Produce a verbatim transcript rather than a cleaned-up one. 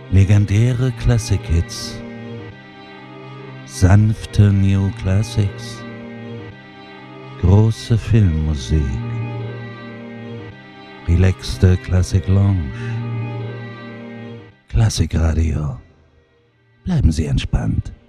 Legendäre Classic-Hits, sanfte New Classics, große Filmmusik, relaxte Classic Lounge, Klassikradio. Bleiben Sie entspannt.